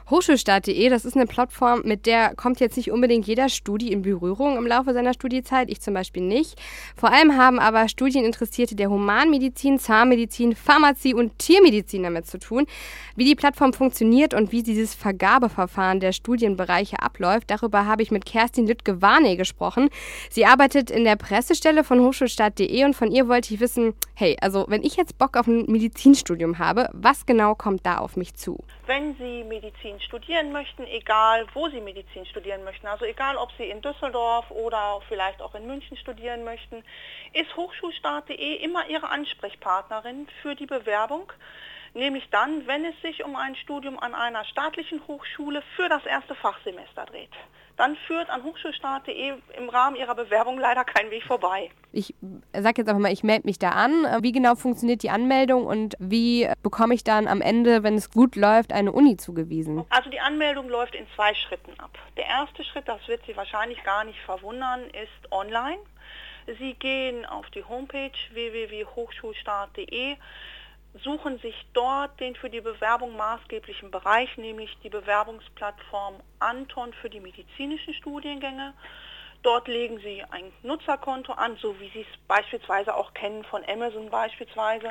Hochschulstart.de, das ist eine Plattform, mit der kommt jetzt nicht unbedingt jeder Studi in Berührung im Laufe seiner Studiezeit, ich zum Beispiel nicht. Vor allem haben aber Studieninteressierte der Humanmedizin, Zahnmedizin, Pharmazie und Tiermedizin damit zu tun. Wie die Plattform funktioniert und wie dieses Vergabeverfahren der Studienbereiche abläuft, darüber habe ich mit Kerstin Lüttke-Warney gesprochen. Sie arbeitet in der Pressestelle von Hochschulstart.de und von ihr wollte ich wissen, hey, also wenn ich jetzt Bock auf ein Medizinstudium habe, was genau kommt da auf mich zu? Wenn Sie Medizin studieren möchten, egal wo Sie Medizin studieren möchten, also egal ob Sie in Düsseldorf oder vielleicht auch in München studieren möchten, ist Hochschulstart.de immer Ihre Ansprechpartnerin für die Bewerbung, nämlich dann, wenn es sich um ein Studium an einer staatlichen Hochschule für das erste Fachsemester dreht. Dann führt an Hochschulstart.de im Rahmen Ihrer Bewerbung leider kein Weg vorbei. Ich sage jetzt einfach mal, ich melde mich da an. Wie genau funktioniert die Anmeldung und wie bekomme ich dann am Ende, wenn es gut läuft, eine Uni zugewiesen? Also die Anmeldung läuft in 2 Schritten ab. Der erste Schritt, das wird Sie wahrscheinlich gar nicht verwundern, ist online. Sie gehen auf die Homepage www.hochschulstart.de, suchen sich dort den für die Bewerbung maßgeblichen Bereich, nämlich die Bewerbungsplattform Anton für die medizinischen Studiengänge. Dort legen Sie ein Nutzerkonto an, so wie Sie es beispielsweise auch kennen von Amazon beispielsweise,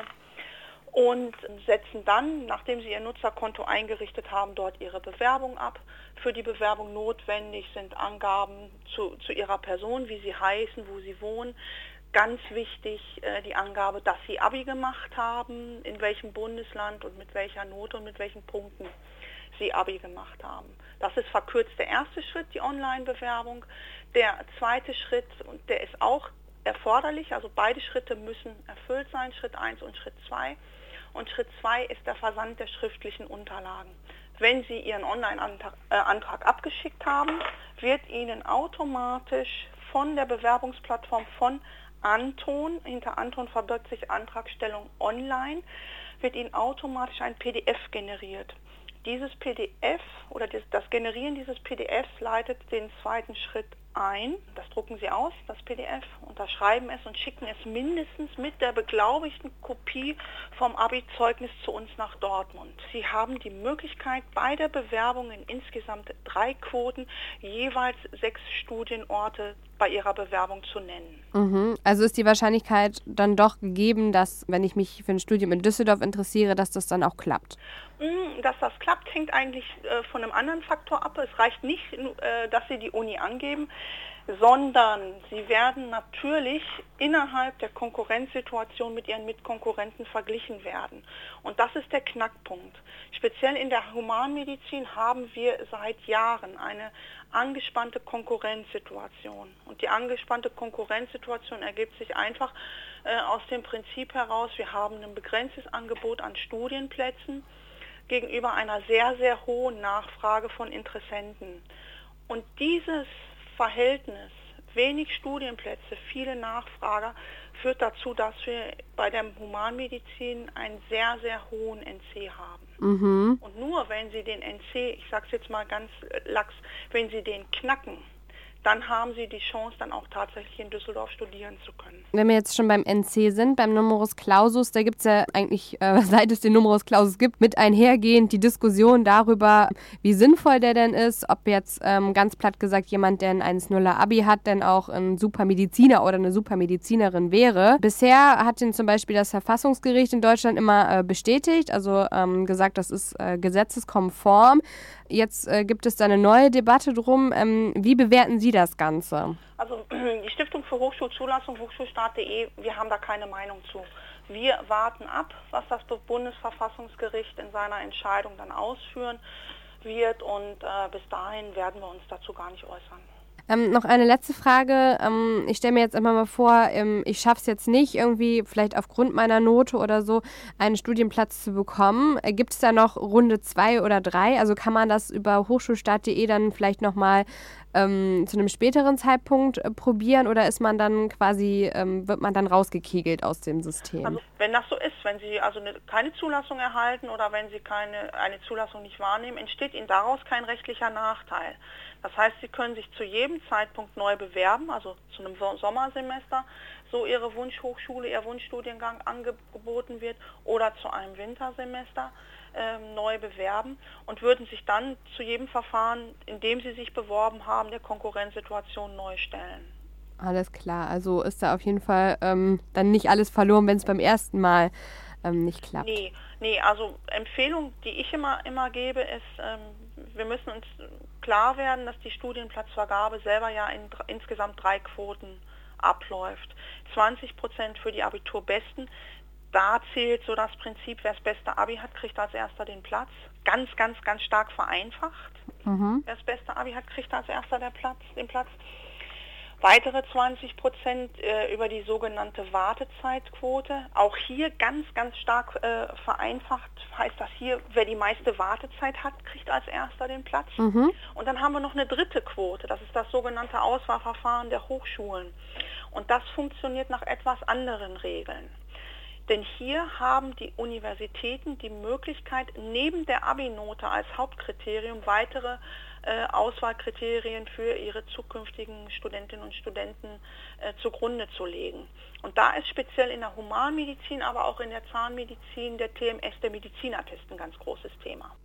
und setzen dann, nachdem Sie Ihr Nutzerkonto eingerichtet haben, dort Ihre Bewerbung ab. Für die Bewerbung notwendig sind Angaben zu Ihrer Person, wie Sie heißen, wo Sie wohnen. Ganz wichtig die Angabe, dass Sie Abi gemacht haben, in welchem Bundesland und mit welcher Note und mit welchen Punkten Sie Abi gemacht haben. Das ist verkürzt der erste Schritt, die Online-Bewerbung. Der zweite Schritt, und der ist auch erforderlich, also beide Schritte müssen erfüllt sein, Schritt 1 und Schritt 2. Und Schritt 2 ist der Versand der schriftlichen Unterlagen. Wenn Sie Ihren Online-Antrag abgeschickt haben, wird Ihnen automatisch von der Bewerbungsplattform von Anton, hinter Anton verbirgt sich Antragstellung online, wird Ihnen automatisch ein PDF generiert. Dieses PDF oder das Generieren dieses PDFs leitet den zweiten Schritt ein. Das drucken Sie aus, das PDF, unterschreiben es und schicken es mindestens mit der beglaubigten Kopie vom Abi-Zeugnis zu uns nach Dortmund. Sie haben die Möglichkeit, bei der Bewerbung in insgesamt 3 Quoten jeweils 6 Studienorte bei Ihrer Bewerbung zu nennen. Mhm. Also ist die Wahrscheinlichkeit dann doch gegeben, dass, wenn ich mich für ein Studium in Düsseldorf interessiere, dass das dann auch klappt? Dass das klappt, hängt eigentlich von einem anderen Faktor ab. Es reicht nicht, dass Sie die Uni angeben, sondern Sie werden natürlich innerhalb der Konkurrenzsituation mit Ihren Mitkonkurrenten verglichen werden. Und das ist der Knackpunkt. Speziell in der Humanmedizin haben wir seit Jahren eine angespannte Konkurrenzsituation. Und die angespannte Konkurrenzsituation ergibt sich einfach aus dem Prinzip heraus, wir haben ein begrenztes Angebot an Studienplätzen gegenüber einer sehr, sehr hohen Nachfrage von Interessenten. Und dieses Verhältnis, wenig Studienplätze, viele Nachfrager, führt dazu, dass wir bei der Humanmedizin einen sehr, sehr hohen NC haben. Mhm. Und nur wenn Sie den NC, ich sage es jetzt mal ganz lax, wenn Sie den knacken, dann haben Sie die Chance, dann auch tatsächlich in Düsseldorf studieren zu können. Wenn wir jetzt schon beim NC sind, beim Numerus Clausus, da gibt es ja eigentlich, seit es den Numerus Clausus gibt, mit einhergehend die Diskussion darüber, wie sinnvoll der denn ist, ob jetzt ganz platt gesagt jemand, der ein 1,0er Abi hat, denn auch ein Supermediziner oder eine Supermedizinerin wäre. Bisher hat ihn zum Beispiel das Verfassungsgericht in Deutschland immer bestätigt, also gesagt, das ist gesetzeskonform. Jetzt gibt es da eine neue Debatte drum. Wie bewerten Sie das Ganze? Also die Stiftung für Hochschulzulassung, Hochschulstart.de, wir haben da keine Meinung zu. Wir warten ab, was das Bundesverfassungsgericht in seiner Entscheidung dann ausführen wird und bis dahin werden wir uns dazu gar nicht äußern. Noch eine letzte Frage. Ich stelle mir jetzt einfach mal vor, ich schaffe es jetzt nicht, irgendwie vielleicht aufgrund meiner Note oder so, einen Studienplatz zu bekommen. Gibt es da noch Runde 2 oder 3? Also kann man das über hochschulstart.de dann vielleicht nochmal zu einem späteren Zeitpunkt probieren oder ist man dann quasi, wird man dann rausgekegelt aus dem System? Also wenn das so ist, wenn Sie also keine Zulassung erhalten oder wenn Sie eine Zulassung nicht wahrnehmen, entsteht Ihnen daraus kein rechtlicher Nachteil. Das heißt, Sie können sich zu jedem Zeitpunkt neu bewerben, also zu einem Sommersemester, so Ihre Wunschhochschule, Ihr Wunschstudiengang angeboten wird oder zu einem Wintersemester. neu bewerben und würden sich dann zu jedem Verfahren, in dem sie sich beworben haben, der Konkurrenzsituation neu stellen. Alles klar, also ist da auf jeden Fall dann nicht alles verloren, wenn es beim ersten Mal nicht klappt. Nee, also Empfehlung, die ich immer gebe, ist, wir müssen uns klar werden, dass die Studienplatzvergabe selber ja in insgesamt 3 Quoten abläuft. 20% für die Abiturbesten. Da zählt so das Prinzip, wer das beste Abi hat, kriegt als erster den Platz. Ganz stark vereinfacht. Wer das beste Abi hat, kriegt als erster den Platz. Weitere 20% über die sogenannte Wartezeitquote. Auch hier ganz stark vereinfacht heißt das hier, wer die meiste Wartezeit hat, kriegt als erster den Platz. Und dann haben wir noch eine dritte Quote, das ist das sogenannte Auswahlverfahren der Hochschulen. Und das funktioniert nach etwas anderen Regeln. Denn hier haben die Universitäten die Möglichkeit, neben der Abi-Note als Hauptkriterium weitere Auswahlkriterien für ihre zukünftigen Studentinnen und Studenten zugrunde zu legen. Und da ist speziell in der Humanmedizin, aber auch in der Zahnmedizin der TMS, der Medizinattest, ein ganz großes Thema.